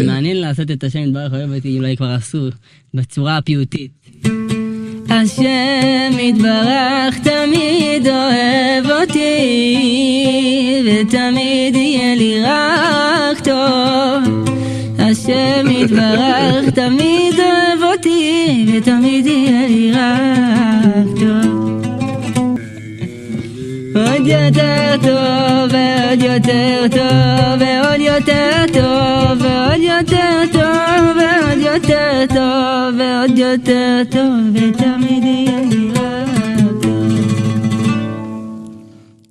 מעניין לעשות את השם יתברך אוהב אותי, אולי כבר עשו, בצורה הפיוטית. השם יתברך תמיד אוהב אותי, ותמיד יהיה לי רק טוב. השם יתברך תמיד אוהב אותי, ותמיד יהיה לי רק טוב. עוד יותר טוב, ועוד יותר טוב, ועוד יותר טוב, ועוד יותר טוב, ועוד יותר טוב, ועוד יותר טוב, ותמיד יהיה לי רק טוב.